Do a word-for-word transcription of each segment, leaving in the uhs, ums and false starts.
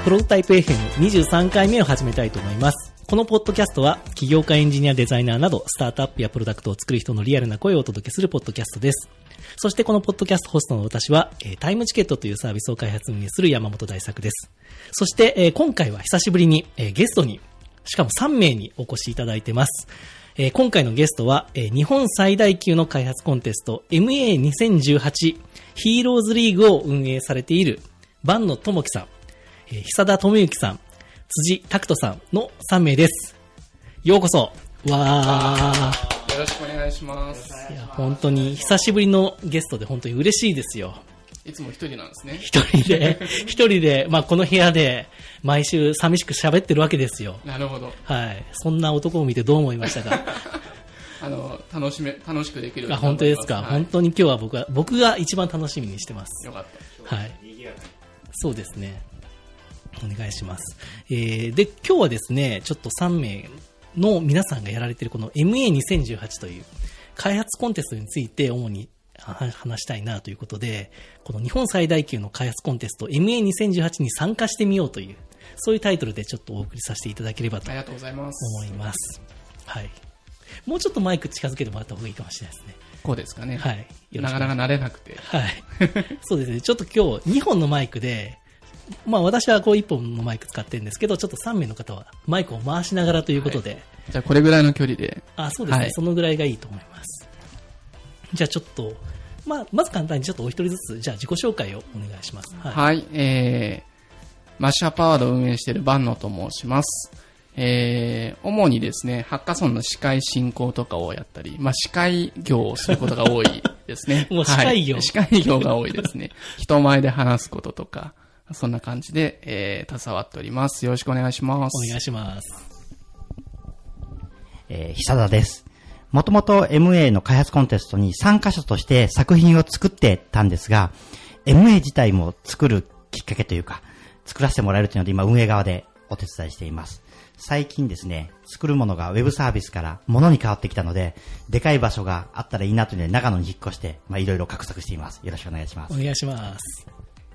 プロトタイプ エフエムにじゅうさんかいめを始めたいと思います。このポッドキャストは起業家、エンジニア、デザイナーなどスタートアップやプロダクトを作る人のリアルな声をお届けするポッドキャストです。そしてこのポッドキャストホストの私はタイムチケットというサービスを開発運営する山本大作です。そして今回は久しぶりにゲストにしかもさんめいにお越しいただいてます。今回のゲストは日本最大級の開発コンテスト エムエーにせんじゅうはち ヒーローズリーグを運営されている坂野智樹さん、久田智之さん、辻拓人さんのさんめいです。ようこそ。わー。 よろしくお願いします。 いや、本当に久しぶりのゲストで本当に嬉しいですよ。 いつも一人なんですね。 一人で、一人で、まあこの部屋で毎週寂しく喋ってるわけですよ。 なるほど。 はい。そんな男を見てどう思いましたか？ あの、楽しめ、楽しくできるようにあ、本当ですか、 はい。 本当に今日は僕は、僕が一番楽しみにしてます。 よかった。 はい。そうですね。お願いします。えー、で、今日はですね、ちょっとさんめいの皆さんがやられているこの エムエーにせんじゅうはち という開発コンテストについて主に話したいなということで、この日本最大級の開発コンテスト エムエーにせんじゅうはち に参加してみようという、そういうタイトルでちょっとお送りさせていただければと思います。はい。もうちょっとマイク近づけてもらった方がいいかもしれないですね。 こうですかね。 はい。 なかなか慣れなくて。 はい。そうですね。ちょっと今日にほんのマイクで、まあ私はこういっぽんのマイク使ってるんですけど、ちょっとさんめいの方はマイクを回しながらということで。はい、 じゃあこれぐらいの距離で。 あ、そうですね、はい。そのぐらいがいいと思います。じゃあちょっと、まあ、まず簡単にちょっとお一人ずつ、じゃあ自己紹介をお願いします。 はい。はい、えー、マッシュアップアワードを運営している坂野と申します。えー、主にですね、ハッカソンの司会進行とかをやったり、まあ司会業をすることが多いですね。 もう司会業、はい、 司会業が多いですね。人前で話すこととか、そんな感じで、えー、携わっております。よろしくお願いします。 お願いします。 えー、久田です。もともと エムエー の開発コンテストに参加者として作品を作ってたんですが、エムエー 自体も作るきっかけというか、作らせてもらえるというので今運営側でお手伝いしています。最近ですね、作るものがウェブサービスから物に変わってきたので、でかい場所があったらいいなというので長野に引っ越して、まあいろいろ画策しています。よろしくお願いします。 お願いします。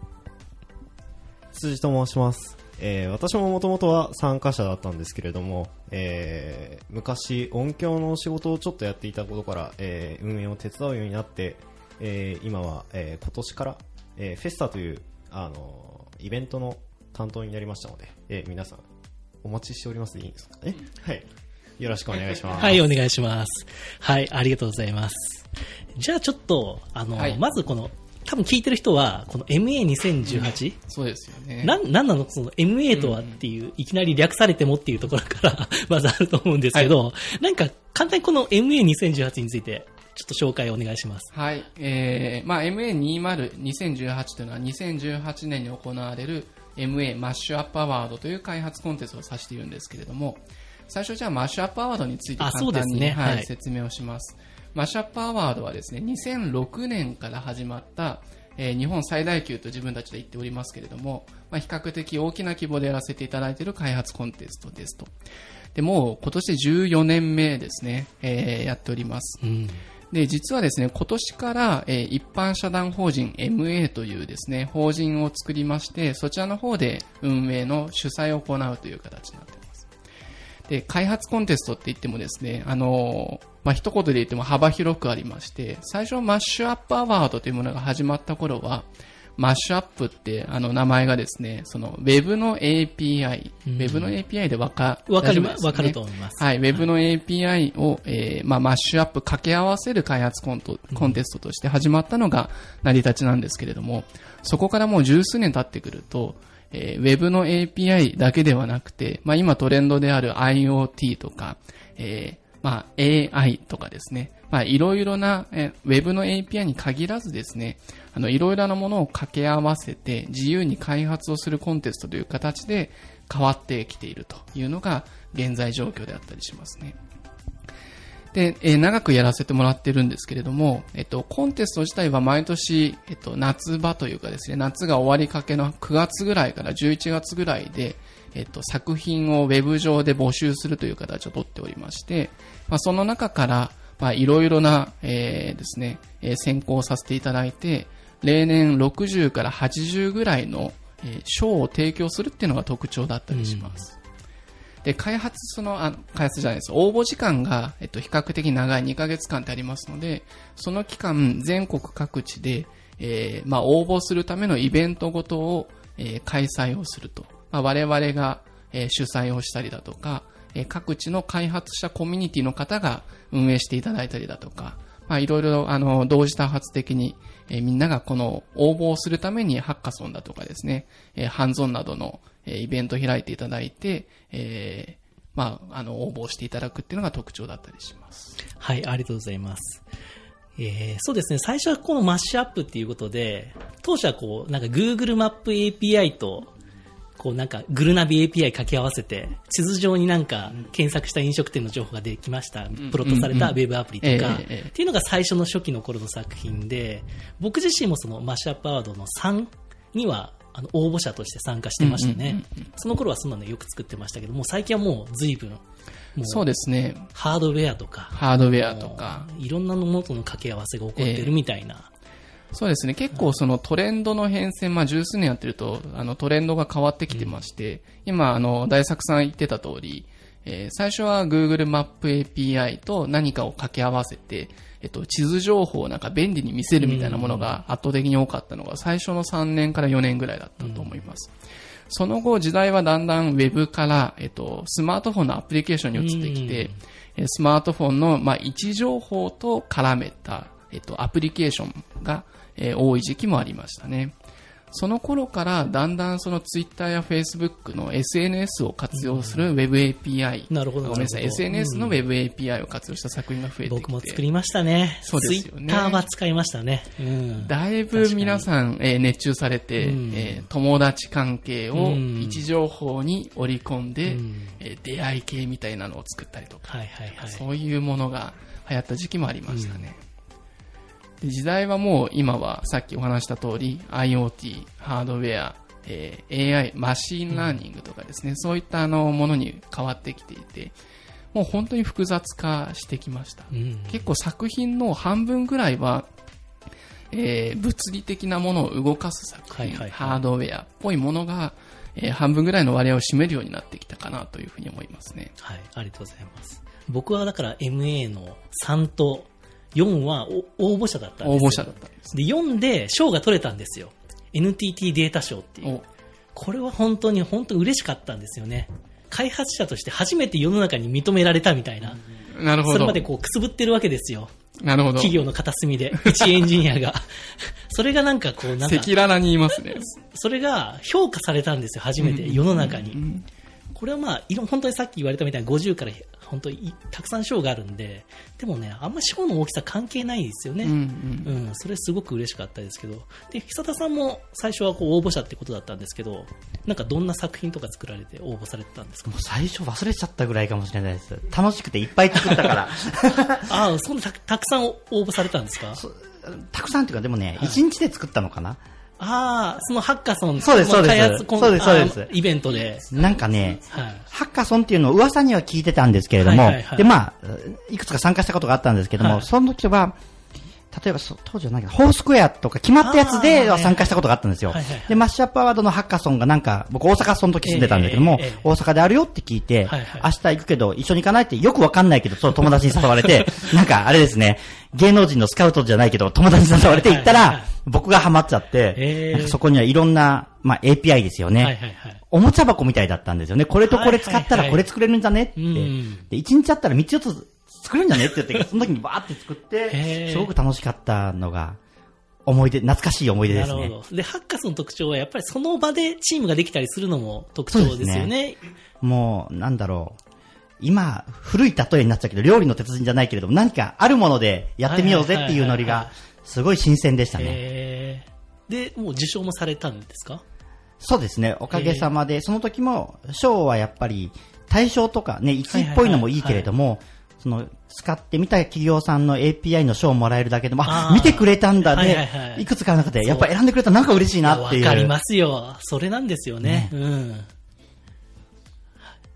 辻と申します。えー、私ももともとは参加者だったんですけれども、えー、昔音響の仕事をちょっとやっていたことから、えー、運営を手伝うようになって、えー、今は、えー、今年から、えー、フェスタという、あのー、イベントの担当になりましたので、えー、皆さんお待ちしておりますでいいんですかね。はい。よろしくお願いします。 はい、お願いします。はい、ありがとうございます。じゃあちょっと、あの、はい、まずこの、多分聞いてる人は、この エムエーにせんじゅうはち、うん、 そうですよね。 な、なんなのその エムエー とはっていう、うん、いきなり略されてもっていうところからまずあると思うんですけど、はい、なんか簡単にこの エムエーにせんじゅうはち について、ちょっと紹介をお願いします。 はい。えー、まあ エムエーにじゅう にせんじゅうはち というのはにせんじゅうはちねんに行われる エムエー マッシュアップアワードという開発コンテストを指しているんですけれども、最初じゃあマッシュアップアワードについて簡単に、ねはいはい、説明をします。マッシュアップアワードはですね、にせんろくねんから始まったえー、日本最大級と自分たちで言っておりますけれども、まあ、比較的大きな規模でやらせていただいている開発コンテストですと。でもう今年じゅうよねんめですね、えー、やっております。うんで、実はですね、今年から、えー、一般社団法人 エムエー というですね、法人を作りまして、そちらの方で運営の主催を行うという形になっています。で、開発コンテストって言ってもですね、あのー、まあ、一言で言っても幅広くありまして、最初マッシュアップアワードというものが始まった頃は、マッシュアップってあの名前がですね、その Web の エーピーアイ、うん、Web の エーピーアイ でわか、 わかる、ね、わかると思います。 はい、Web の エーピーアイ を、えー、まあ、マッシュアップ掛け合わせる開発コント、コンテストとして始まったのが成り立ちなんですけれども、そこからもう十数年経ってくると、えー、Web の エーピーアイ だけではなくて、まあ、今トレンドである IoT とか、えーまあ、エーアイ とかですね。まあ、いろいろな、え、Web の エーピーアイ に限らずですね、あの、いろいろなものを掛け合わせて自由に開発をするコンテストという形で変わってきているというのが現在状況であったりしますね。で、えー、長くやらせてもらってるんですけれども、えっと、コンテスト自体は毎年、えっと、夏場というかですね、夏が終わりかけのくがつぐらいからじゅういちがつぐらいで、えっと、作品をウェブ上で募集するという形をとっておりまして、まあ、その中から、まあ、いろいろな、えー、ですね、えー、選考させていただいて、例年ろくじゅうからはちじゅうぐらいの、 えー、賞を提供するっていうのが特徴だったりします。うん、で、開発、その、あ、開発じゃないです。応募時間が、えっと、比較的長いにかげつかんってありますので、その期間、全国各地で、えー、まあ、応募するためのイベントごとを、えー、開催をすると。まあ、我々が、えー、主催をしたりだとか、えー、各地の開発者コミュニティの方が運営していただいたりだとか、まあ、いろいろ、あの、同時多発的に、えー、みんながこの応募をするためにハッカソンだとかですね、えー、ハンズオンなどの、えー、イベントを開いていただいて、えー、まあ、あの、応募していただくっていうのが特徴だったりします。 はい、ありがとうございます。えー、そうですね、最初はこのマッシュアップっていうことで、当初はこう、なんか Google マップ エーピーアイ と、こうなんかグルナビ エーピーアイ 掛け合わせて、地図上になんか検索した飲食店の情報ができました。プロットされたウェブアプリとか、っていうのが最初の初期の頃の作品で、僕自身もそのマッシュアップアワードのさんには、あの応募者として参加してましたね。その頃はそんなのよく作ってましたけども、最近はもう随分、もうそうですね。 ハードウェアとか、 ハードウェアとか、 いろんなのものとの掛け合わせが起こってるみたいな。えー、 そうですね。結構そのトレンドの変遷、まあ十数年やってると、あのトレンドが変わってきてまして、うん、今、あの、大作さん言ってた通り、えー、最初は Google マップ エーピーアイ と何かを掛け合わせて、えっと、地図情報をなんか便利に見せるみたいなものが圧倒的に多かったのが最初のさんねんからよねんぐらいだったと思います。うん、その後時代はだんだんウェブから、えっと、スマートフォンのアプリケーションに移ってきて、うん、スマートフォンの、まあ、位置情報と絡めた、えっと、アプリケーションが、えー、多い時期もありましたね。その頃からだんだんそのツイッターやフェイスブックの エスエヌエス を活用する Web エーピーアイ、 うん、なるほどごめんなさい、エスエヌエス の Web エーピーアイ を活用した作品が増えてきて、 僕も作りましたね。 そうですよね。 ツイッターは使いましたね。うん、 だいぶ皆さん、えー、熱中されて、うんえー、友達関係を位置情報に織り込んで、うんえー、出会い系みたいなのを作ったりとか、 はいはいはい、 そういうものが流行った時期もありましたね。うんで時代はもう今はさっきお話した通り IoT、ハードウェア、えー、エーアイ、マシンラーニングとかですね、うん、そういったあのものに変わってきていて、もう本当に複雑化してきました。うん、結構作品の半分ぐらいは、えー、物理的なものを動かす作品、はいはいはい、ハードウェアっぽいものが、えー、半分ぐらいの割合を占めるようになってきたかなというふうに思いますね。 はい、ありがとうございます。僕はだから エムエー のさんとよんは応募者だったんですよ。 応募者だったんです。 で、よんで賞が取れたんですよ。エヌティーティー データ賞っていう。これは本当に本当に嬉しかったんですよね。開発者として初めて世の中に認められたみたいな。 なるほど。 それまでこうくすぶってるわけですよ。 なるほど。 企業の片隅で、一エンジニアが。それがなんかこうなんか。 赤裸々に言いますね。 それが評価されたんですよ、初めて世の中に。うんうんうん、これはまあ、本当にさっき言われたみたいにごじゅうから本当にたくさん賞があるんで、でもね、あんまり賞の大きさ関係ないですよね。うんうんうん、それすごく嬉しかったですけど。で、久田さんも最初はこう応募者ってことだったんですけど、なんかどんな作品とか作られて応募されてたんですか？ もう最初忘れちゃったぐらいかもしれないです。楽しくていっぱい作ったから。 ああ、そんなた、たくさん応募されたんですか？ たくさんっていうか、でもね、いちにちで作ったのかな。 ああ、そのハッカソン、 そうです、そうです。 開発そうです、そうです。 イベントで。 なんかね、はい、ハッカソンっていうのを噂には聞いてたんですけれども、はいはいはい、で、まあ、いくつか参加したことがあったんですけども、はい、その時は、例えば、当時はなんか、フォースクエアとか決まったやつで参加したことがあったんですよ。はいはいはい、で、マッシュアップアワードのハッカソンがなんか、僕大阪その時住んでたんだけども、えーえー、大阪であるよって聞いて、はいはい、明日行くけど一緒に行かないってよくわかんないけど、その友達に誘われて、なんかあれですね、芸能人のスカウトじゃないけど、友達に誘われて行ったら、はいはいはい、僕がハマっちゃって、えー、なんかそこにはいろんな、まあ エーピーアイ ですよね、はいはいはい。おもちゃ箱みたいだったんですよね。これとこれ使ったらこれ作れるんじゃねって。はいはいはい、で、いちにちあったらみっつよっつ作れるんじゃねって言って、その時にバーって作って、すごく楽しかったのが、思い出、懐かしい思い出ですね。 なるほど。で、ハッカソンの特徴はやっぱりその場でチームができたりするのも特徴ですよね。ね、 もう、なんだろう。今、古い例えになっちゃうけど、料理の鉄人じゃないけれども、何かあるものでやってみようぜっていうノリが、すごい新鮮でしたね。 へー。で、もう受賞もされたんですか？ そうですね。おかげさまで、その時も、賞はやっぱり、対象とかね、いちいっぽいのもいいけれども、はいはいはいはい、その、使ってみた企業さんの エーピーアイ の賞をもらえるだけでも、あ、見てくれたんだね、はいはいはい。いくつかの中で、やっぱ選んでくれたらなんか嬉しいなっていう。 わかりますよ。それなんですよね。ね、うん。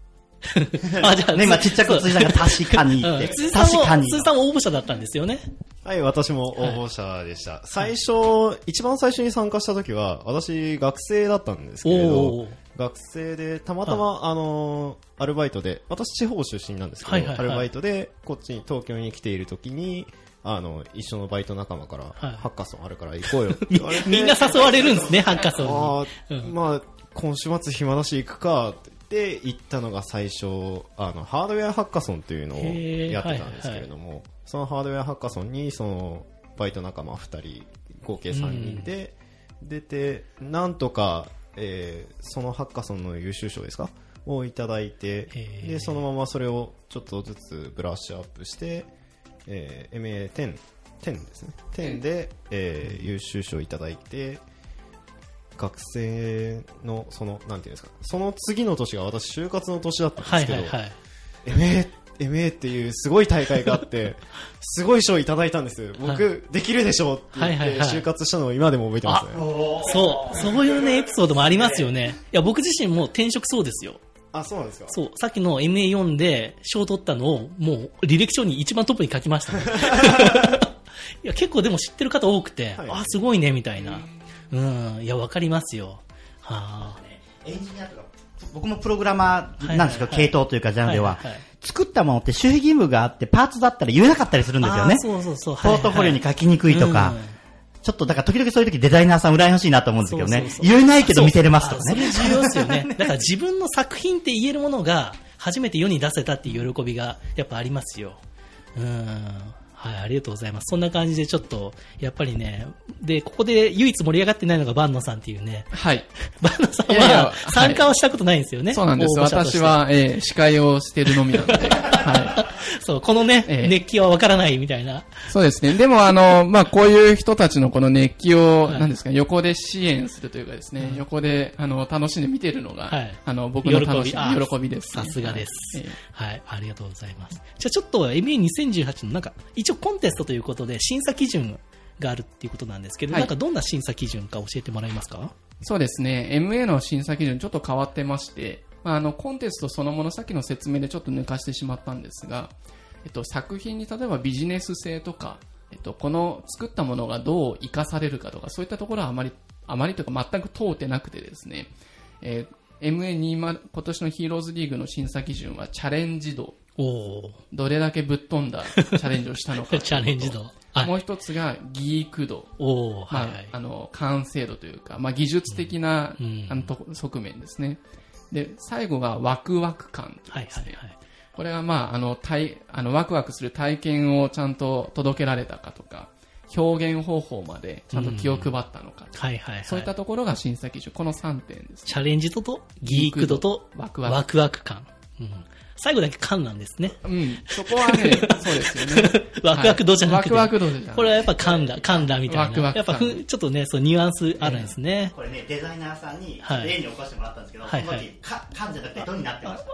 あ、じゃあ、 ね、今ちっちゃくついたから確かにって。 辻さんも、 確かに。 辻さんも応募者だったんですよね。 はい、私も応募者でした。はい、最初、一番最初に参加した時は、私学生だったんですけれど、学生で、たまたま、はい、あのー、アルバイトで、私地方出身なんですけど、はいはいはい、アルバイトで、こっちに東京に来ている時に、あの、一緒のバイト仲間から、はい、ハッカソンあるから行こうよって言われて。 みんな誘われるんですね、ハッカソンに。 あ、うん、まあ、今週末暇だし行くかって言って行ったのが最初、あの、ハードウェアハッカソンっていうのをやってたんですけれども、はいはい、そのハードウェアハッカソンに、その、バイト仲間ふたり、合計さんにんで出て、うん、なんとか、えー、そのハッカソンの優秀賞ですかをいただいて、で、そのままそれをちょっとずつブラッシュアップして、えー、エムエーじゅう、じゅうですね。じゅうで、えー、優秀賞いただいて、学生の、その、なんていうんですか、その次の年が私、就活の年だったんですけど、はいはいはい、エムエー、エムエー っていうすごい大会があって、すごい賞いただいたんです。僕、はい、できるでしょうって言って、就活したのを今でも覚えてますね。 そう、そういうね、エピソードもありますよね。いや、僕自身も転職そうですよ。 あ、そうなんですか。 そう、さっきの エムエーよん で賞取ったのを、もう履歴書に一番トップに書きました、ね。いや、結構でも知ってる方多くて、はい、あ、すごいね、みたいな。うん、いや、わかりますよ。はあ。 エンジニアとか、僕もプログラマーなんですけど、はいはいはい、系統というかジャンルでは、はいはいはい、作ったものって守秘義務があって、パーツだったら言えなかったりするんですよね。 そうそうそう。 ポートフォリオに書きにくいとか。うん、ちょっとだから時々そういう時デザイナーさん羨ましいなと思うんですけどね。そうそうそう、言えないけど見せれますとかね。 それ重要ですよね。だから自分の作品って言えるものが初めて世に出せたっていう喜びがやっぱありますよ。うん。はい、ありがとうございます。そんな感じでちょっと、やっぱりね、で、ここで唯一盛り上がってないのがバンノさんっていうね。 はい。 バンノさんは参加をしたことないんですよね。はい、 そうなんです。私は、えー、司会をしてるのみなので。はい。 そう、このね、えー、熱気はわからないみたいな。 そうですね。でも、あの、まあ、こういう人たちのこの熱気を、はい、なんですか、横で支援するというかですね、うん、横で、あの、楽しんで見てるのが、はい、あの、僕の楽しみ、喜びです、 ね。さすがです、はいえー。はい、ありがとうございます。じゃあちょっと エムエーにせんじゅうはち のなんか、一応コンテストということで審査基準があるっていうことなんですけど、はい、なんかどんな審査基準か教えてもらえますか？ そうですね。エムエー の審査基準ちょっと変わってまして、まあ、あの、コンテストそのものさっきの説明でちょっと抜かしてしまったんですが、えっと、作品に例えばビジネス性とか、えっと、この作ったものがどう活かされるかとか、そういったところはあまり、あまりというか全く通ってなくてですね、えー、エムエーにじゅう、今年のヒーローズリーグの審査基準はチャレンジ度。 おどれだけぶっ飛んだチャレンジをしたのか。 チャレンジ度。はい、 もう一つがギーク度。 おまあ、 はい、 あの、完成度というか、まあ、技術的な、うん、あのと側面ですね。で、最後がワクワク感ですね。はいはいはい、これはまあ、あの、体、あの、ワクワクする体験をちゃんと届けられたかとか、表現方法までちゃんと気を配ったのかとか、うんはいはいはい、そういったところが審査基準。このさんてんです、ね。 チャレンジ度とギーク度とワクワク、ワクワク感。うん最後だけ感なんですね。 うん。そこはね、そうですよね。 ワクワク度じゃなくて、 はい。ワクワク度じゃなくて。 これはやっぱ感だ、感だみたいな。ワクワクやっぱふちょっとね、そうニュアンスあるんですね。 これね、デザイナーさんに例に起こしてもらったんですけど、はい、その時、か、感じゃなくてどになってました。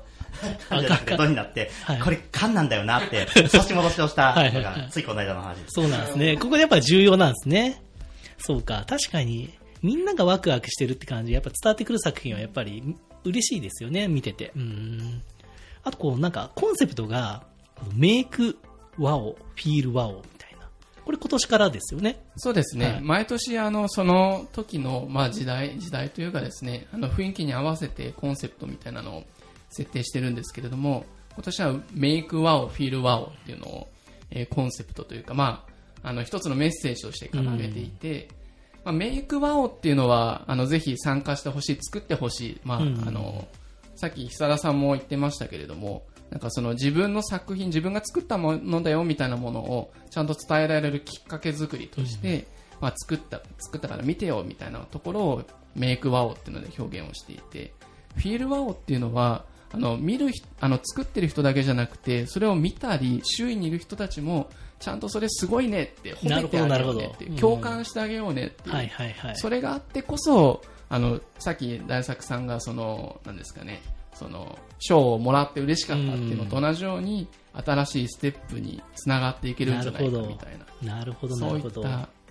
感じゃなくてどになって、はい、これ感なんだよなって、差し戻しをしたのが、ついこの間の話です。 そうなんですね。ここでやっぱ重要なんですね。そうか、確かに、みんながワクワクしてるって感じ、やっぱ伝わってくる作品はやっぱり嬉しいですよね、見てて。うん。あとこうなんかコンセプトがメイクワオ、フィールワオみたいな。これ今年からですよね。 そうですね。はい、毎年あのその時のまあ時代時代というかですね、あの雰囲気に合わせてコンセプトみたいなのを設定してるんですけれども、今年はメイクワオ、フィールワオっていうのを、えー、コンセプトというかまああの一つのメッセージとして掲げていて、まあ、メイクワオっていうのはあのぜひ参加してほしい、作ってほしい、まあ、うん、あのさっき久田さんも言ってましたけれども、なんかその自分の作品、自分が作ったものだよみたいなものをちゃんと伝えられるきっかけ作りとして、うんまあ、作った作ったから見てよみたいなところをメイクワオっていうので表現をしていて、フィールワオっていうのはあの見るあの作ってる人だけじゃなくて、それを見たり周囲にいる人たちもちゃんとそれすごいねって褒めてあげようねっていう、共感してあげようねっていう、はいはいはい、それがあってこそあのさっき大作さんがそのなんですかね、その賞をもらって嬉しかったっていうのと同じように、新しいステップにつながっていけるんじゃないかみたいな、 なるほどなるほど、 そういった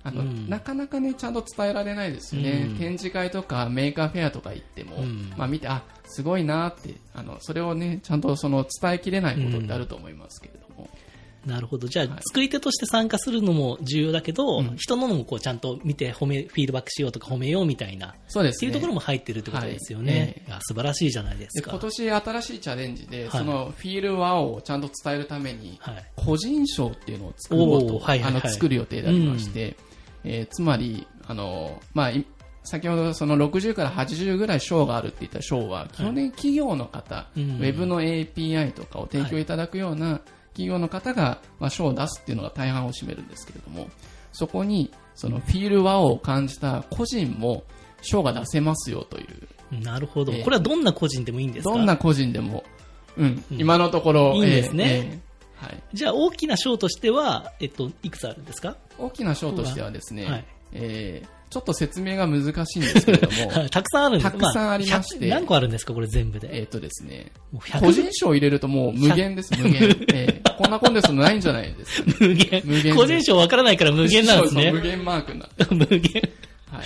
あの、 うん、 なかなかね、ちゃんと伝えられないですよね。うん、展示会とかメーカーフェアとか行っても、うん、まあ見て、あ、すごいなって、あの、それをね、ちゃんとその伝えきれないことってあると思いますけれども。 うん、なるほど。じゃあ、はい、作り手として参加するのも重要だけど、うん、人ののもこうちゃんと見て褒め、フィードバックしようとか褒めようみたいな。 そうですね。 っていうところも入ってるってことですよね。はいえー、いや素晴らしいじゃないですか。 で今年新しいチャレンジで、はい、そのフィールワオをちゃんと伝えるために、はい、個人賞っていうのを作ろうと、はいはいはい、あの作る予定でありまして、うんえー、つまり、あの、まあ、先ほどそのろくじゅうからはちじゅうぐらい賞があるって言った賞は、基本的に企業の方、はい、ウェブの エーピーアイ とかを提供いただくような企業の方が、まあ、賞を出すっていうのが大半を占めるんですけれども、そこに、そのフィールワオを感じた個人も賞が出せますよという。 なるほど。えー、これはどんな個人でもいいんですか？ どんな個人でも。うん。うん、今のところ。 いいんですね。えーえーはい、 じゃあ大きな賞としては、えっと、いくつあるんですか？ 大きな賞としてはですね、はいえー、ちょっと説明が難しいんですけれどもたくさんあるんですたくさんありまして、 まあ、何個あるんですかこれ全部で。 えっ、ー、とですね、個人賞入れるともう無限です、無限、えー。こんなコンテストないんじゃないですか、ね、 無限。無限個人賞わからないから無限なんですね。 そうそう無限マークになって無限。 はい。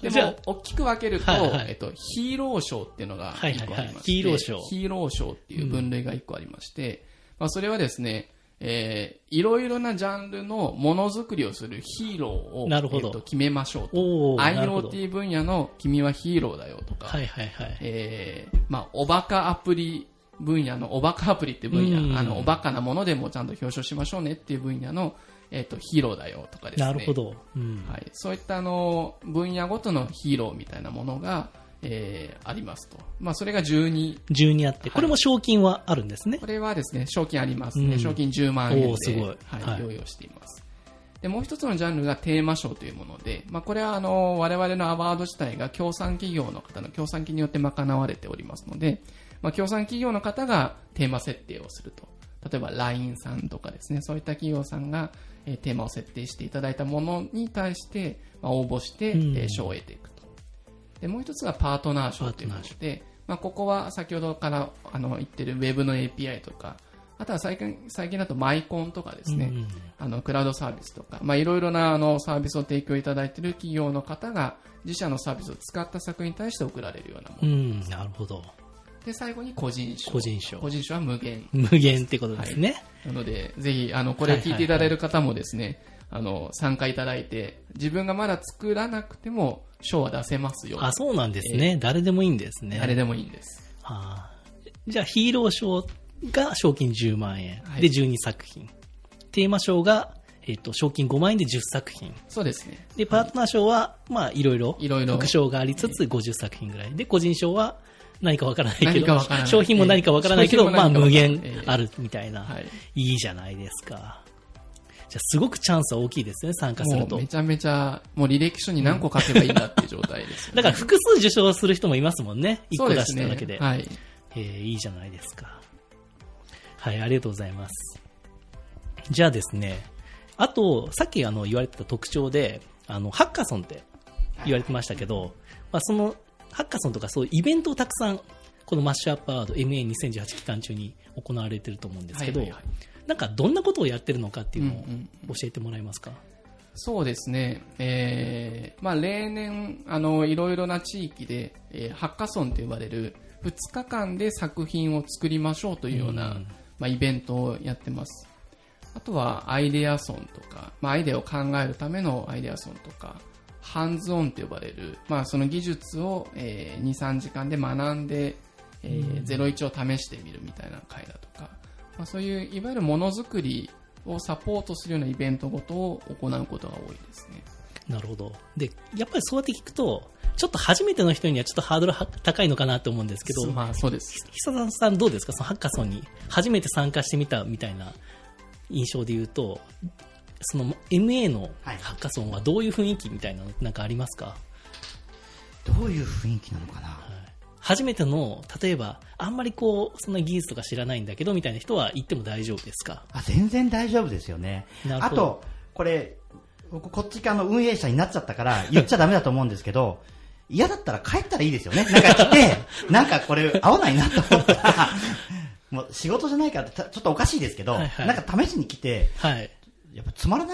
でも、大きく分けると、はいはい、えっと、ヒーロー賞っていうのがいっこありまして、はいはいはい、ヒーロー賞。ヒーロー賞っていう分類がいっこありまして、うんまあ、それはですね、えー、いろいろなジャンルのものづくりをするヒーローを、 なるほどえー、と決めましょうと。アイオーティー 分野の君はヒーローだよとか、 はいはいはい。 えー、まあ、おバカアプリ分野の、おバカアプリって分野、あの、おバカなものでもちゃんと表彰しましょうねっていう分野の、えっ、ー、と、ヒーローだよとかですね。 なるほど。うん、 はい。そういったあの、分野ごとのヒーローみたいなものが、えー、ありますと。まあ、それがじゅうに。 じゅうにあって、これも賞金はあるんですね。 これはですね、賞金ありますね。うん、賞金じゅうまんえんで、 すごいはい、はい、用意をしています。で、もう一つのジャンルがテーマ賞というもので、まあ、これはあの、我々のアワード自体が協賛企業の方の協賛金によって賄われておりますので、まあ、協賛企業の方がテーマ設定をすると。例えば ライン さんとかですね、そういった企業さんが、えー、テーマを設定していただいたものに対して、まあ、応募して、うん、えー、賞を得ていくと。で、もう一つがパートナー賞というもので、まあ、ここは先ほどからあの言ってる Web の エーピーアイ とか、あとは最近、最近だとマイコンとかですね、うん、あのクラウドサービスとか、まあ、いろいろなあのサービスを提供いただいている企業の方が自社のサービスを使った作品に対して贈られるようなもの。 うん、なるほど。 で、最後に個人賞。 個人賞。 個人賞は無限。 無限ってことですね。 はい、なので、ぜひ、あの、これを聞いていただいる方もですね、はいはいはい、あの、参加いただいて、自分がまだ作らなくても、賞は出せますよ。 あ、そうなんですね。えー、誰でもいいんですね。 誰でもいいんです。 はあ、じゃあ、ヒーロー賞が賞金じゅうまんえん、はい、でじゅうにさく品。テーマ賞が、えっと、賞金ごまんえんでじゅっさく品。 そうですね。 で、パートナー賞は、まあ、いろいろ、 いろいろ副賞がありつつごじゅっさく品ぐらい。で、個人賞は、何かわからないけど、 何かわからない商品も何かわからないけど、 えー、 まあ無限あるみたいな、 えーはい。 いいじゃないですか。じゃあすごくチャンスは大きいですね、参加すると。 もうめちゃめちゃ、もう履歴書に何個書けばいいんだっていう状態ですよね。 だから複数受賞する人もいますもんね。いっこ出しただけで。 そうですね。はい。 えー、いいじゃないですか。はい、ありがとうございます。じゃあですね、あと、さっきあの言われてた特徴で、あの、ハッカソンって言われてましたけど、まあ、その、ハッカソンとかそういうイベントをたくさんこのマッシュアップアワード エムエーにせんじゅうはち 期間中に行われていると思うんですけど、はいはいはい、なんかどんなことをやってるのかっていうのを教えてもらえますか？うんうん、 そうですね、えーまあ、例年あのいろいろな地域で、えー、ハッカソンと呼ばれるふつかかんで作品を作りましょうというような、うんまあ、イベントをやってます。あとはアイデアソンとか、まあ、アイデアを考えるためのアイデアソンとか、ハンズオンと呼ばれる、まあ、その技術を、えー、にさんじかんで学んで、えー、ゼロイチを試してみるみたいな会だとか、まあ、そういういわゆるものづくりをサポートするようなイベントごとを行うことが多いですね。 なるほど。で、やっぱりそうやって聞くと、ちょっと初めての人にはちょっとハードルは高いのかなと思うんですけど、 まあそうです。 久田さんどうですか？そのハッカソンに初めて参加してみたみたいな印象で言うと、その エムエー のハッカソンはどういう雰囲気みたいなのなんかありますか？ どういう雰囲気なのかな、はい、 初めての、例えばあんまりこうそんな技術とか知らないんだけどみたいな人は行っても大丈夫ですか？ あ、全然大丈夫ですよね。あとこれこっち側の運営者になっちゃったから言っちゃダメだと思うんですけど嫌だったら帰ったらいいですよね。なんか来てなんかこれ合わないなと思ったらもう仕事じゃないからちょっとおかしいですけど、はいはい、なんか試しに来て、はい、やっぱつまらない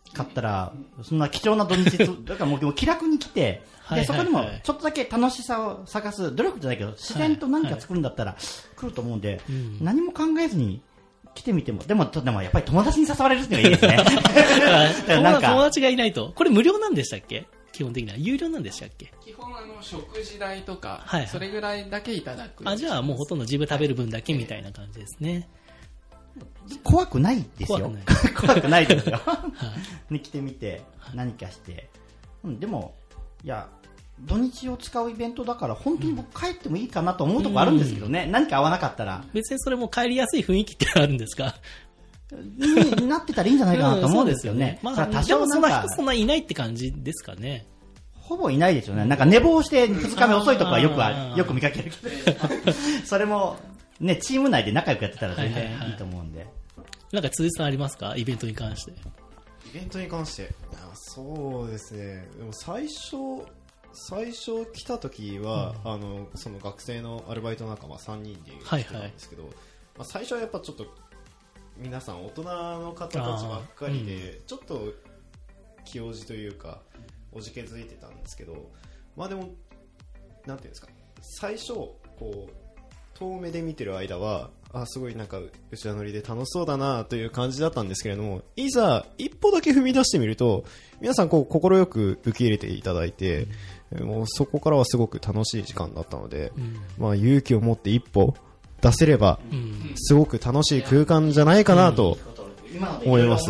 かったら、そんな貴重な土日つ、だからもうもう気楽に来て、で、そこでもちょっとだけ楽しさを探す、努力じゃないけど、自然と何か作るんだったら来ると思うんで、何も考えずに来てみても、でも、でもやっぱり友達に誘われるっていうのがいいですね。 なんか友達がいないと。これ無料なんでしたっけ？基本的には有料なんでしたっけ？ 基本あの食事代とか、 はいはい、 それぐらいだけいただく。 あ、じゃあもうほとんど自分食べる分だけみたいな感じですね。 怖くないですよ。怖くないですよ。に来てみて、何かして。うん、でも、いや、土日を使うイベントだから本当に僕帰ってもいいかなと思うとこあるんですけどね。うん、何か合わなかったら。 別にそれも帰りやすい雰囲気ってあるんですか？ になってたらいいんじゃないかなと思うんですよね。 うん、そうですよね。まあ、多少そんな人そんないないって感じですかね。 ほぼいないですよね。なんか寝坊してふつかめ遅いとかはよくは、よく見かけるけど。それも、ね、チーム内で仲良くやってたら全然いいと思うんで。はいはいはい、 なんか辻さんありますか？イベントに関して。 イベントに関して。いや、そうですね。でも最初、最初来た時は、うん、あの、その学生のアルバイト仲間さんにんで来てたんですけど、はいはい、まあ、最初はやっぱちょっと、皆さん大人の方たちばっかりで、うん、ちょっと気おじというかおじけづいてたんですけど、まあでもなんていうんですか、最初こう遠目で見てる間はあすごいなんか内輪乗りで楽しそうだなという感じだったんですけれども、いざ一歩だけ踏み出してみると皆さんこう快く受け入れていただいて、うん、もうそこからはすごく楽しい時間だったので、うん、まあ勇気を持って一歩出せれば、うん、すごく楽しい空間じゃないかなと思います。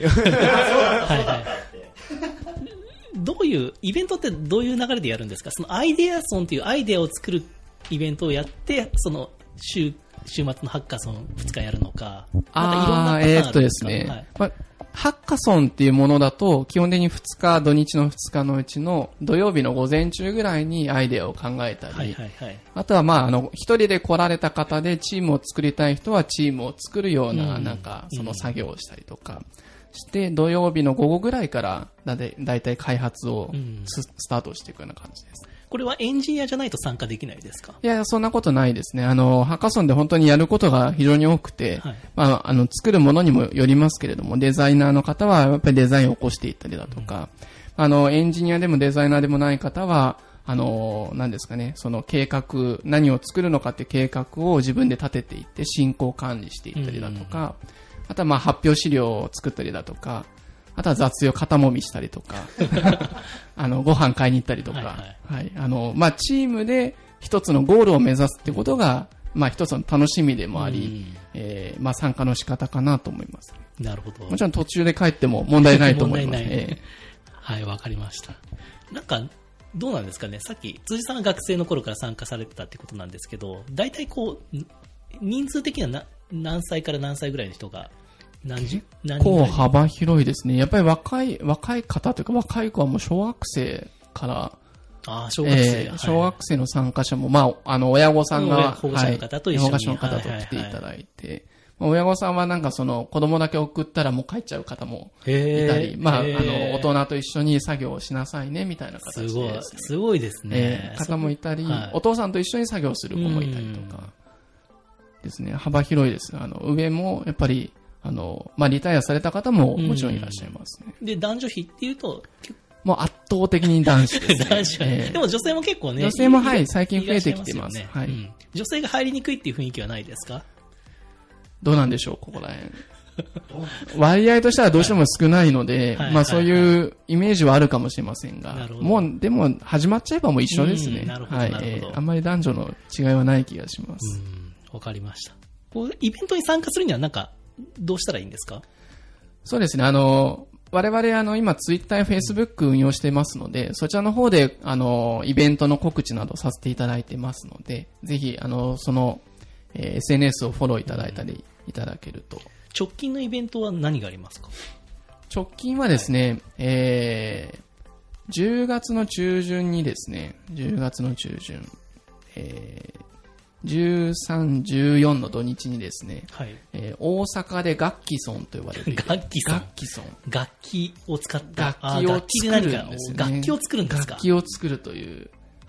どういうイベントってどういう流れでやるんですか？そのアイデアソンというアイデアを作るイベントをやって、その週週末のハッカソンふつかやるのか、 ああ、えー、っとですね、はい、まあ、ハッカソンっていうものだと基本的にふつか、土日のふつかのうちの土曜日の午前中ぐらいにアイデアを考えたり、はいはいはい、あとはまああの一人で来られた方でチームを作りたい人はチームを作るような、うん、なんかその作業をしたりとかして、土曜日の午後ぐらいからだいたい開発を ス,、うん、スタートしていくような感じです。 これはエンジニアじゃないと参加できないですか？ いや、そんなことないですね。あの、ハッカソンで本当にやることが非常に多くて、はい、まあ、あの、作るものにもよりますけれども、デザイナーの方はやっぱりデザインを起こしていったりだとか、うん、あの、エンジニアでもデザイナーでもない方は、あの、何ですかね、その計画、何を作るのかっていう計画を自分で立てていって進行管理していったりだとか、うん、あとはまあ発表資料を作ったりだとか、あとは雑用肩もみしたりとか、あの、ご飯買いに行ったりとか、はい、はいはい、あの、まあ、チームで一つのゴールを目指すってことが、まあ、一つの楽しみでもあり、うん、えー、まあ、参加の仕方かなと思います。 なるほど。 もちろん途中で帰っても問題ないと思います。えー、 はい、わかりました。なんか、どうなんですかね、さっき、辻さんが学生の頃から参加されてたってことなんですけど、大体こう、人数的にはな何歳から何歳ぐらいの人が、何十結構幅広いですね。やっぱり若い、若い方というか若い子はもう小学生から、 あ小学生、 えー、小学生の参加者も、まあ、あの、親御さんが、 保護者の方と一緒に、 はい、保護者の方と来ていただいて、はいはいはい、まあ、親御さんはなんかその、子供だけ送ったらもう帰っちゃう方もいたり、まあ、あの、大人と一緒に作業をしなさいね、みたいな形で、ね。すごい、 すごいですね。 えー、方もいたり、はい、お父さんと一緒に作業する子もいたりとか、ですね、幅広いです。あの、上も、やっぱり、あの、まあ、リタイアされた方ももちろんいらっしゃいますね。 で、男女比っていうと、 もう圧倒的に男子ですね。 男子は、えー、でも女性も結構ね。 女性もはい、最近増えてきてます。はい、うん。 女性が入りにくいっていう雰囲気はないですか？ どうなんでしょう、ここら辺。割合としてはどうしても少ないので、はい、まあそういうイメージはあるかもしれませんが、もう、でも始まっちゃえばもう一緒ですね。 なるほど、はい、 えー。あんまり男女の違いはない気がします。 わかりました。こうイベントに参加するにはなんか、どうしたらいいんですか？ そうですね。あの、我々、あの、今、ツイッターやフェイスブック運用してますので、そちらの方で、あの、イベントの告知などさせていただいてますので、ぜひ、あの、その、えー、エスエヌエス をフォローいただいたりいただけると。 直近のイベントは何がありますか？ 直近はですね、はい、えー、じゅうがつの中旬にですね、じゅうがつの中旬、えー、じゅうさん、じゅうよんの土日にですね、はい、えー、大阪で楽器ソンと呼ばれる楽器ソン楽器ソン楽器を使った楽器を作るんですね。 楽器を作るんですか？ 楽器を作るという、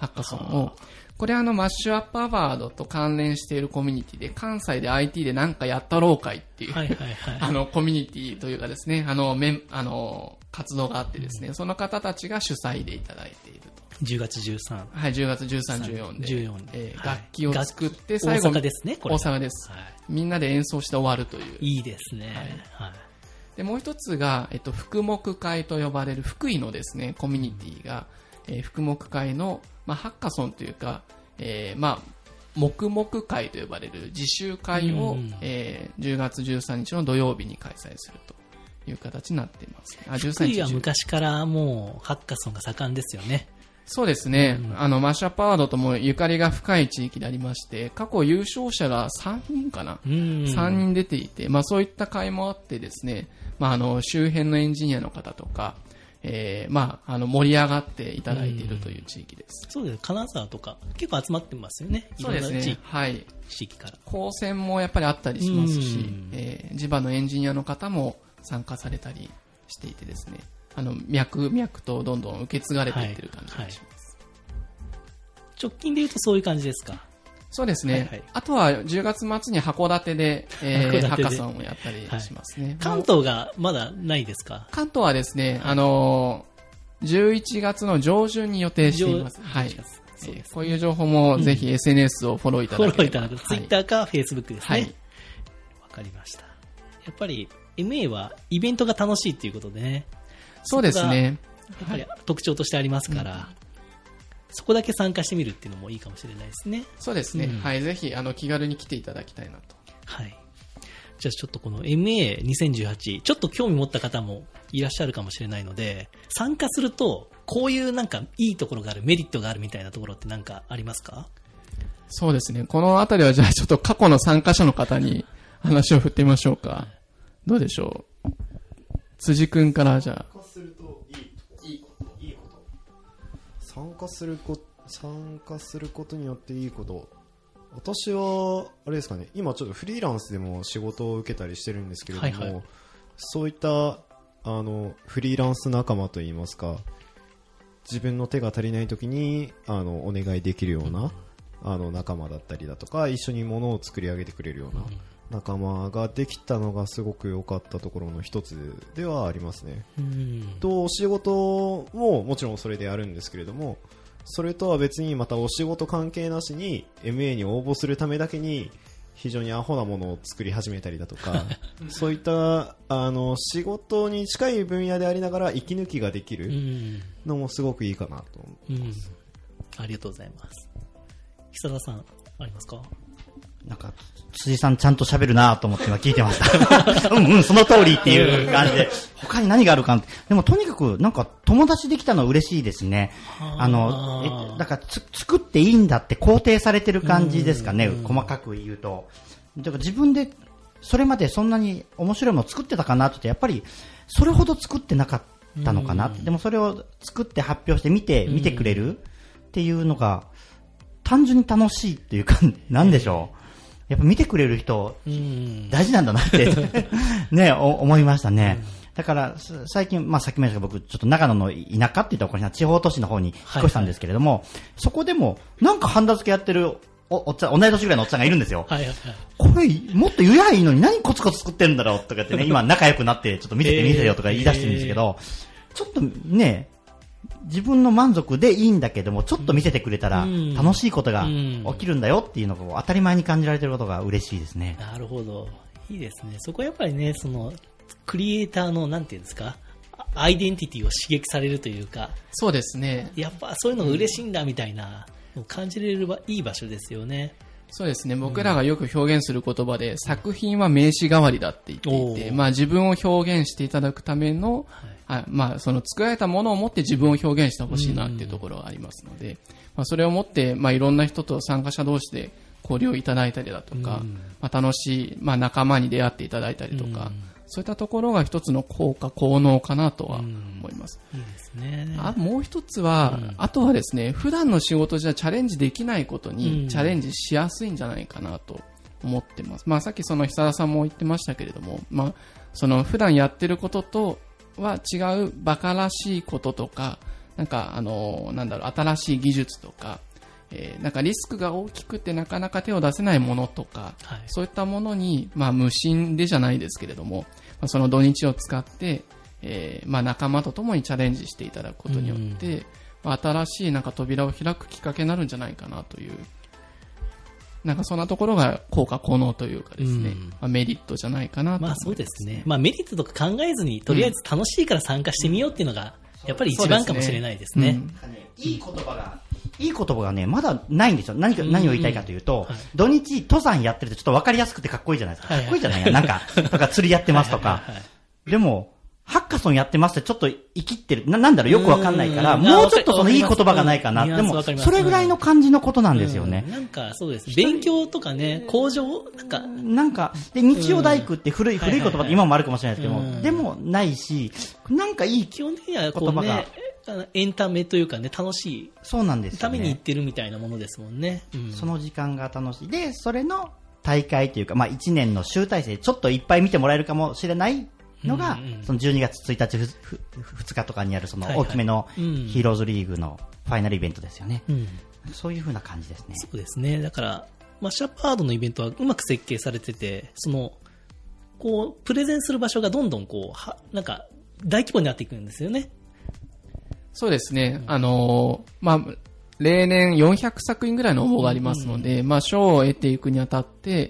ハッカソンを、これあのマッシュアップアワードと関連しているコミュニティで、関西で アイティー でなんかやったろうかいっていう、 はいはいはい、 あのコミュニティというかですね、あの、めんあの活動があってですね、うん、その方たちが主催でいただいていると。 じゅうがつじゅうさん。 はい、じゅうがつじゅうさん、じゅうよんで。 じゅうよんえーはい、 楽器を作って最後、 大阪ですね、これ。 大阪です、はい。みんなで演奏して終わるという。 いいですね。 はい。はい、で、もう一つが、えっと、福木会と呼ばれる福井のですね、コミュニティが、えー、福木会の、まあ、ハッカソンというか、えー、まあ、黙々会と呼ばれる自習会を、うんえー、じゅうがつじゅうさんにちの土曜日に開催するという形になっています。あ、じゅうさんにち。 福井は昔からもうハッカソンが盛んですよね。 そうですね、うん、あのマッシュアップアワードともゆかりが深い地域でありまして、過去優勝者がさんにんかな、うん、さんにん出ていて、まあ、そういった会もあってですね、まあ、あの周辺のエンジニアの方とか、えーまあ、あの盛り上がっていただいているという地域です。 うん、そうです。金沢とか結構集まってますよね。 そうですね。はい。 地域から。 高専もやっぱりあったりしますし、えー、地場のエンジニアの方も参加されたりしていてですね、あの脈々とどんどん受け継がれていってる感じがします。はいはい、 直近で言うとそういう感じですか。 そうですね。はいはい、あとはじゅうがつ末に函館で、えー、ハッカソンをやったりしますね。はい、 関東がまだないですか？ 関東はですね、あのー、じゅういちがつの上旬に予定しています。はい。そうですね、こういう情報もぜひ エスエヌエス をフォローいただければ、 フォローいただく。ツイッターかフェイスブックですね。はい。わかりました。やっぱり エムエー はイベントが楽しいっていうことでね。 そうですね。 やっぱり特徴としてありますから。はい、そこだけ参加してみるっていうのもいいかもしれないですね。 そうですね。うん、はい。ぜひ、あの、気軽に来ていただきたいなと。 はい。じゃあちょっとこの エムエーにせんじゅうはち、ちょっと興味持った方もいらっしゃるかもしれないので、参加すると、こういうなんかいいところがある、メリットがあるみたいなところってなんかありますか？ そうですね。このあたりはじゃあちょっと過去の参加者の方に話を振ってみましょうか。はい、どうでしょう？辻君からじゃあ。 参加するといい、いいこと、いいこと。参加すること、参加することによっていいこと。私はあれですかね、今ちょっとフリーランスでも仕事を受けたりしてるんですけれども、はいはい、そういったあのフリーランス仲間といいますか、自分の手が足りない時にあのお願いできるような、うん、あの仲間だったりだとか、一緒に物を作り上げてくれるような仲間ができたのがすごく良かったところの一つではありますね。うん、とお仕事ももちろんそれでやるんですけれども、それとは別にまたお仕事関係なしに エムエー に応募するためだけに非常にアホなものを作り始めたりだとかそういったあの仕事に近い分野でありながら息抜きができるのもすごくいいかなと思います。 うん、ありがとうございます。久田さんありますか？ なんか辻さんちゃんと喋るなと思って今聞いてましたうんうんその通りっていう感じで他に何があるか。でもとにかくなんか友達できたのは嬉しいですね。あのえだからつ作っていいんだって肯定されてる感じですかね。細かく言うとだから自分でそれまでそんなに面白いものを作ってたかなってやっぱりそれほど作ってなかったのかな。でもそれを作って発表して見て見てくれるっていうのが単純に楽しいっていうかなんでしょう。やっぱ見てくれる人、大事なんだなってね、思いましたね。だから、最近、まあさっきも言った僕、ちょっと長野の田舎って言ったらおかしいな、地方都市の方に引っ越したんですけれども、はいはい、そこでも、なんかハンダ付けやってるお、おっちゃん、同い年ぐらいのおっちゃんがいるんですよ。はいはいはい、これ、もっと言えばいいのに何コツコツ作ってるんだろうとか言ってね、今仲良くなって、ちょっと見せて見せてよとか言い出してるんですけど、えー、ちょっとね、自分の満足でいいんだけどもちょっと見せてくれたら楽しいことが起きるんだよっていうのが当たり前に感じられていることが嬉しいですね。 なるほど、いいですね。そこはやっぱりね、そのクリエイターのなんていうんですか、アイデンティティを刺激されるというか、 そうですね、 やっぱそういうのが嬉しいんだみたいなのを感じれればいい場所ですよね。 そうですね、僕らがよく表現する言葉で、うん、作品は名詞代わりだって言っていて、まあ、自分を表現していただくための、はい、まあ、その作られたものを持って自分を表現してほしいなっていうところがありますので、まあ、それを持って、まあ、いろんな人と参加者同士で交流をいただいたりだとか、まあ、楽しい、まあ、仲間に出会っていただいたりとか、そういったところが一つの効果効能かなとは思います。 いいですね。 あ、もう一つは、うん、あとはですね、普段の仕事じゃチャレンジできないことにチャレンジしやすいんじゃないかなと思ってます。まあ、さっきその久田さんも言ってましたけれども、まあ、その普段やってることとは違うバカらしいこととか、 なんか、あの、なんだろう、新しい技術とか、えー、なんかリスクが大きくてなかなか手を出せないものとか、はい、そういったものに、まあ、無心でじゃないですけれども、まあ、その土日を使って、えー、まあ、仲間と共にチャレンジしていただくことによって、まあ、新しいなんか扉を開くきっかけになるんじゃないかなという、なんかそんなところが効果効能というかですね、うんまあ、メリットじゃないかなと思います。 まあそうですね。まあメリットとか考えずに、とりあえず楽しいから参加してみようっていうのが、やっぱり一番かもしれないですね。うんいい言葉が、いい言葉がね、まだないんですよ。何か、何を言いたいかというと、はい、土日登山やってるとちょっと分かりやすくてかっこいいじゃないですか。かっこいいじゃないや。なんか、とか釣りやってますとか。はいはいはいはい、でも、ハッカソンやってますってちょっと生きってる。な、なんだろう、よくわかんないから、もうちょっとそのいい言葉がないかな。でも、それぐらいの感じのことなんですよね。 なんか、そうです。勉強とかね、向上、なんか。 なんか、で、日曜大工って古い、古い言葉って今もあるかもしれないですけども、でもないし、なんかいい基本的には言葉が。エンタメというかね、楽しい。 そうなんですよね。 ために行ってるみたいなものですもんね。 うん、その時間が楽しい。で、それの大会というか、まあ一年の集大成、ちょっといっぱい見てもらえるかもしれないのが、うんうん、そのじゅうにがつついたち、ふつかとかにあるその大きめのヒーローズリーグのファイナルイベントですよね。うん、そういう風な感じですね。 そうですね。だから、マッシュアップハードのイベントはうまく設計されてて、その、こう、プレゼンする場所がどんどんこう、は、なんか、大規模になっていくんですよね。 そうですね。あのー、まあ、例年よんひゃくさくひんぐらいの応募がありますので、うん、まあ、賞を得ていくにあたって、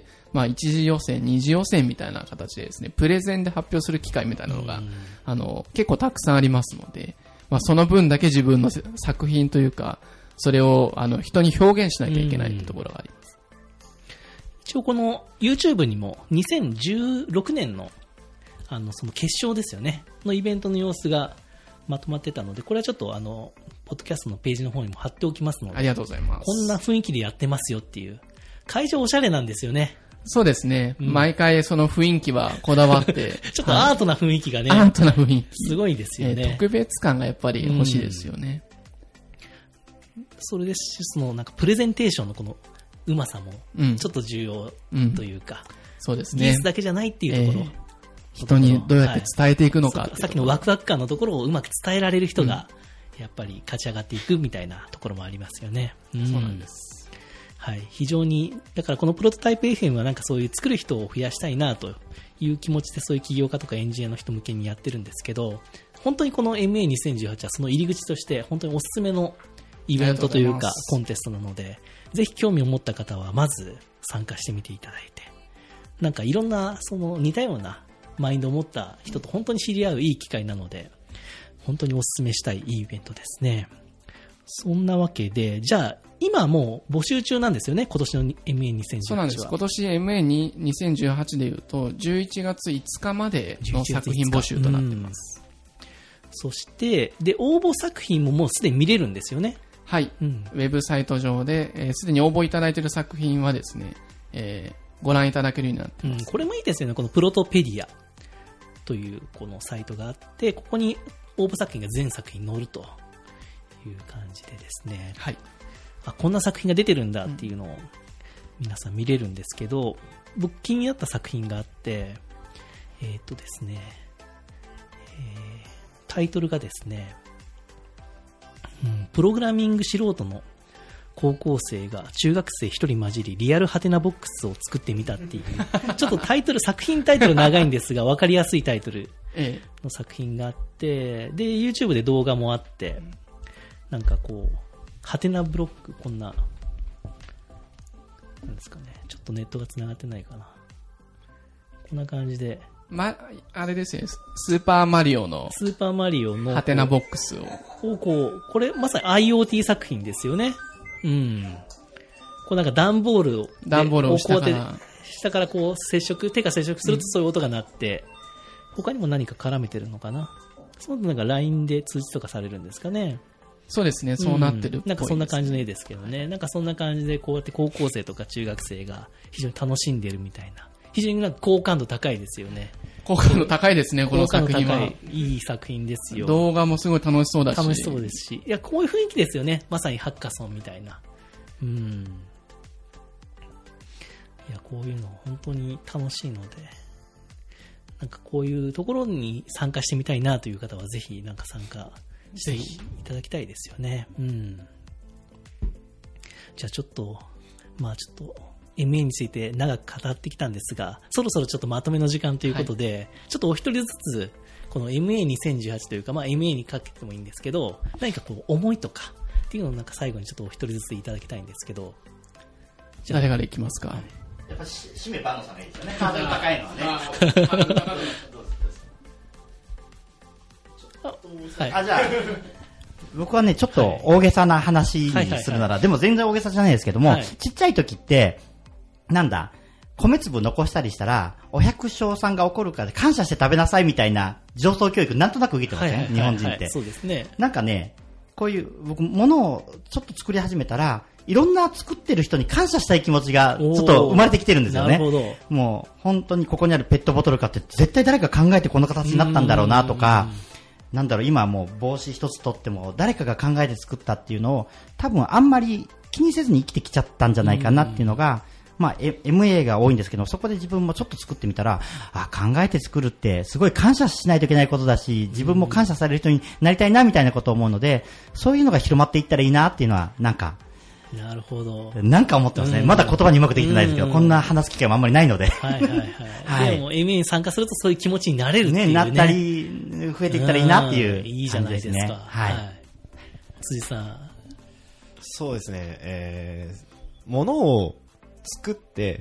まあ、一次予選、二次予選みたいな形でですね、プレゼンで発表する機会みたいなのが、うん、あの、結構たくさんありますので、まあ、その分だけ自分の作品というか、それを、あの、人に表現しなきゃいけないというところがあります。うん、 一応この YouTube にもにせんじゅうろくねんの、あの、その決勝ですよね、のイベントの様子が、まとまってたので、これはちょっとあのポッドキャストのページの方にも貼っておきますので、 ありがとうございます。 こんな雰囲気でやってますよっていう。会場おしゃれなんですよね。 そうですね。うん、毎回その雰囲気はこだわってちょっとアートな雰囲気がね、 アートな雰囲気すごいですよね、 えー、特別感がやっぱり欲しいですよね。 うん、それでそのなんかプレゼンテーションのこのうまさもちょっと重要というか、 うんうん、そうですね。 技術だけじゃないっていうところ。えー人にどうやって伝えていくのか、はい、 さっきのワクワク感のところをうまく伝えられる人がやっぱり勝ち上がっていくみたいなところもありますよね。 うん、そうなんです。 はい、非常にだからこのプロトタイプ エフエム はなんかそういう作る人を増やしたいなという気持ちでそういう起業家とかエンジニアの人向けにやってるんですけど、本当にこの エムエーにせんじゅうはち はその入り口として本当におすすめのイベントというかコンテストなので、ぜひ興味を持った方はまず参加してみていただいて、なんかいろんなその似たようなマインドを持った人と本当に知り合ういい機会なので、本当にお勧めしたいいいイベントですね。そんなわけで、じゃあ今もう募集中なんですよね、今年の エムエーにせんじゅうはち は。 そうなんです。今年 エムエーにせんじゅうはち でいうとじゅういちがついつかまでの作品募集となっています。 そしてで応募作品ももうすでに見れるんですよね。 はい、うん、ウェブサイト上で、えー、すでに応募いただいている作品はですね、えーご覧いただけるようになっています、うん、 これもいいですよね。このプロトペディアというこのサイトがあって、ここに応募作品が全作品載るという感じでですね、 はい、 あこんな作品が出てるんだっていうのを皆さん見れるんですけど、僕気になった作品があって、えーっとですね、えー、タイトルがですね、うん、プログラミング素人の高校生が中学生一人混じりリアルハテナボックスを作ってみたっていうちょっとタイトル作品タイトル長いんですが分かりやすいタイトルの作品があって、で YouTube で動画もあって、なんかこうハテナブロック、こんななんですかね、ちょっとネットが繋がってないかな、こんな感じで、 ま、あれですね、スーパーマリオのスーパーマリオのハテナボックスをこうこうこれまさに IoT 作品ですよね。うん、こうなんか段ボールを段ボールを下から下からこう接触手が接触するとそういう音が鳴って、うん、他にも何か絡めてるのかな。そうなんか ライン で通知とかされるんですかね。 そうですね、そうなってるっぽいです、ね、 うん、なんかそんな感じの絵ですけどね。なんかそんな感じでこうやって高校生とか中学生が非常に楽しんでるみたいな、非常になんか好感度高いですよね。 好感度高いですね、この作品は。 好感度高い、いい作品ですよ。 動画もすごい楽しそうだし。 楽しそうですし。いや、こういう雰囲気ですよね。まさにハッカソンみたいな。うん。いや、こういうの本当に楽しいので、なんかこういうところに参加してみたいなという方はぜひなんか参加ぜひいただきたいですよね。うん。じゃあちょっと、まあちょっと、エムエー について長く語ってきたんですが、そろそろちょっとまとめの時間ということで、はい、ちょっとお一人ずつ、この エムエーにせんじゅうはち というか、まあ エムエー にかけてもいいんですけど、何かこう思いとかっていうのをなんか最後にちょっとお一人ずついただきたいんですけど。 じゃあ誰からいきますか。はい、 やっぱし、締めバノさんがいいですよね。ハードル高いのはね。あ、はい、あ、じゃあ、僕はね、ちょっと大げさな話にするなら、でも全然大げさじゃないですけども、はい、ちっちゃい時って、なんだ、米粒残したりしたら、お百姓さんが怒るから感謝して食べなさいみたいな上層教育なんとなく受けてますね、はいはいはいはい、日本人って。 そうですね。 なんかね、こういう、僕、物をちょっと作り始めたら、いろんな作ってる人に感謝したい気持ちがちょっと生まれてきてるんですよね。 なるほど。 もう本当にここにあるペットボトルかって絶対誰か考えてこの形になったんだろうなとか、なんだろう、今もう帽子一つ取っても誰かが考えて作ったっていうのを多分あんまり気にせずに生きてきちゃったんじゃないかなっていうのが、まあ エムエー が多いんですけど、そこで自分もちょっと作ってみたら、あ、考えて作るってすごい感謝しないといけないことだし、自分も感謝される人になりたいなみたいなことを思うので、そういうのが広まっていったらいいなっていうのはなんか、 なるほど。 なんか思ってますね。まだ言葉にうまくできてないですけど、こんな話す機会もあんまりないので。 はいはいはい。はい、でも エムエー に参加するとそういう気持ちになれるっていうね。 ね、なったり、増えていったらいいなっていう、ね。 いいじゃないですか。はい。はい、辻さん。 そうですね。えー、物を作って、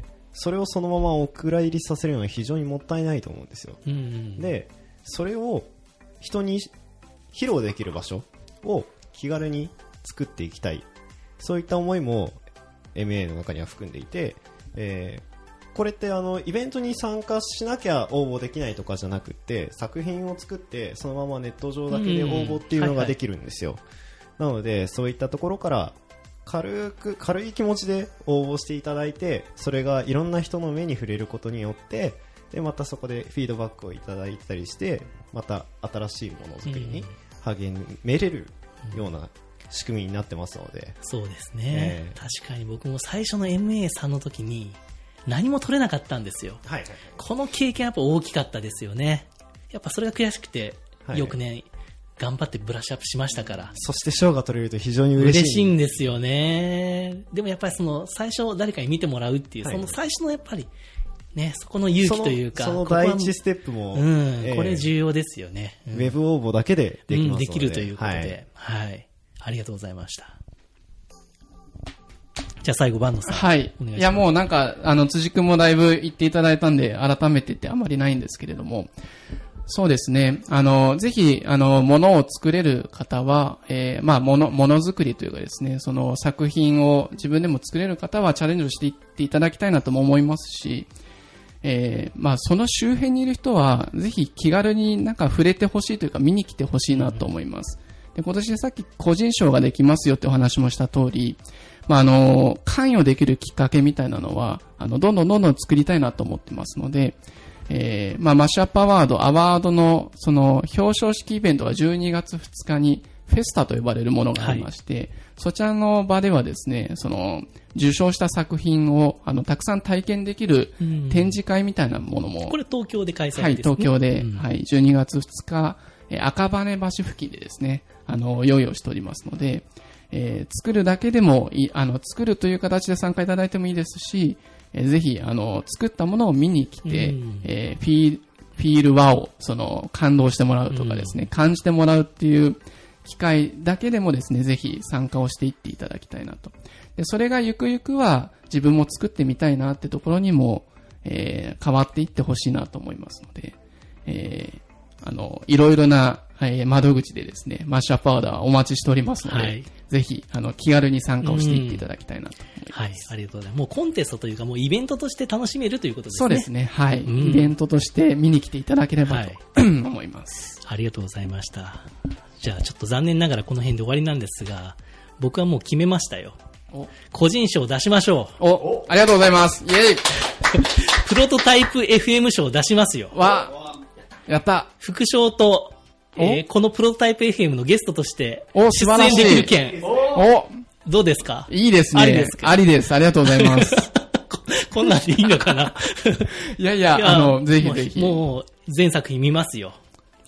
それをそのままお蔵入りさせるのは非常にもったいないと思うんですよ。うんうん、で、それを人に披露できる場所を気軽に作っていきたい。そういった思いも エムエー の中には含んでいて、えー、これってあのイベントに参加しなきゃ応募できないとかじゃなくて、作品を作ってそのままネット上だけで応募っていうのができるんですよ。なのでそういったところから軽く軽い気持ちで応募していただいて、それがいろんな人の目に触れることによって、でまたそこでフィードバックをいただいたりして、また新しいものづくりに励めれるような仕組みになってますので。 そうですね、えー、確かに僕も最初の エムエー さんの時に何も取れなかったんですよ、はいはいはい、この経験やっぱ大きかったですよね。やっぱそれが悔しくて、はい、よくね頑張ってブラッシュアップしましたから。 そして賞が取れると非常に嬉しい嬉しいんですよね。でもやっぱりその最初誰かに見てもらうっていう、はい、その最初のやっぱりね、そこの勇気というか、 その、その第一ステップも、 うんえー、これ重要ですよね、 うん、ウェブ応募だけでできますので、うん、 できるということで、はい、はい、ありがとうございました。じゃあ最後、坂野さん。 はい。いやもうなんか、あの、辻君もだいぶ言っていただいたんで、改めてってあまりないんですけれども、そうですね。あの、ぜひ、あの、ものを作れる方は、えー、まあ、もの、ものづくりというかですね、その作品を自分でも作れる方はチャレンジをしていっていただきたいなとも思いますし、えー、まあ、その周辺にいる人は、ぜひ気軽になんか触れてほしいというか、見に来てほしいなと思います。で、今年でさっき個人賞ができますよってお話もした通り、まあ、あの、関与できるきっかけみたいなのは、あの、どんどんどんどん作りたいなと思ってますので、えー、まあ、マッシュアップアワード、アワードの、その、表彰式イベントがじゅうにがつふつかに、フェスタと呼ばれるものがありまして、はい、そちらの場ではですね、その、受賞した作品を、あの、たくさん体験できる展示会みたいなものも。 これ東京で開催ですね。 はい、東京で、うん、はい、じゅうにがつふつか、えー、赤羽橋付近でですね、あの、用意をしておりますので、えー、作るだけでもいい、あの、作るという形で参加いただいてもいいですし、えー、ぜひ、あの、作ったものを見に来て、うん、えー、フィール、フィールワを、その、感動してもらうとかですね、うん、感じてもらうっていう機会だけでもですね、ぜひ参加をしていっていただきたいなと。で、それがゆくゆくは自分も作ってみたいなってところにも、えー、変わっていってほしいなと思いますので、えー、あの、いろいろな、えー、窓口でですね、マッシュアップアワードはお待ちしておりますので、はい、ぜひ、あの、気軽に参加をしていっていただきたいなと思います。 はい、ありがとうございます。もうコンテストというか、もうイベントとして楽しめるということですね。 そうですね、はい。うん、イベントとして見に来ていただければと、はい、思います。 ありがとうございました。じゃあ、ちょっと残念ながらこの辺で終わりなんですが、僕はもう決めましたよ。個人賞を出しましょう。 お、ありがとうございます。イェイプロトタイプ エフエム 賞を出しますよ。 わ、やった。 副賞と、えー、このプロトタイプ エフエム のゲストとして出演できる件。お、どうですか？ いいですね。 ありですか？ ありです。ありがとうございます。 こ, こんなんでいいのかな？ いやいや、いやあの、ぜひぜひ。 もう、もう全作品見ますよ。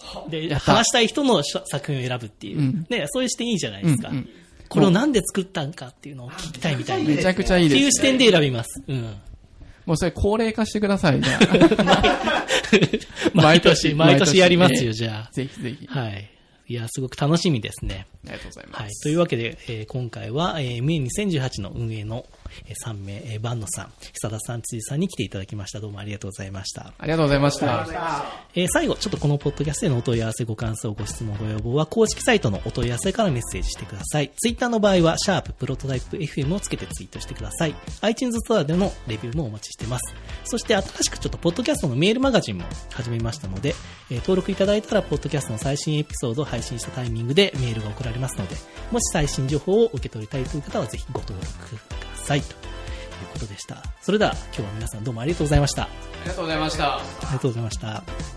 で、話したい人の作品を選ぶっていう。うん、ね、そういう視点いいじゃないですか。うんうん、これをなんで作ったんかっていうのを聞きたいみたいな。 めちゃくちゃいいです、ね。 っていう視点で選びます。うん。 もうそれ高齢化してください、じゃあ。毎年、毎年やりますよ、じゃあ。 ぜひぜひ。 はい。いや、すごく楽しみですね。 ありがとうございます。 はい。というわけで、えー、今回は、えー、エムエーにせんじゅうはち の運営の、えー、さんめい、えー、バンノさん、久田さん、辻さんに来ていただきました。どうもありがとうございました。 ありがとうございました。 えー、最後、ちょっとこのポッドキャストへのお問い合わせ、ご感想、ご質問、ご要望は、公式サイトのお問い合わせからメッセージしてください。ツイッターの場合は、シャーププロトタイプ エフエム をつけてツイートしてください。iTunes ストアでのレビューもお待ちしています。そして、新しくちょっと、ポッドキャストのメールマガジンも始めましたので、えー、登録いただいたら、ポッドキャストの最新エピソードを配信したタイミングでメールが送られますので、もし最新情報を受け取りたいという方はぜひご登録くださいということでした。それでは今日は皆さんどうもありがとうございました。 ありがとうございました。 ありがとうございました。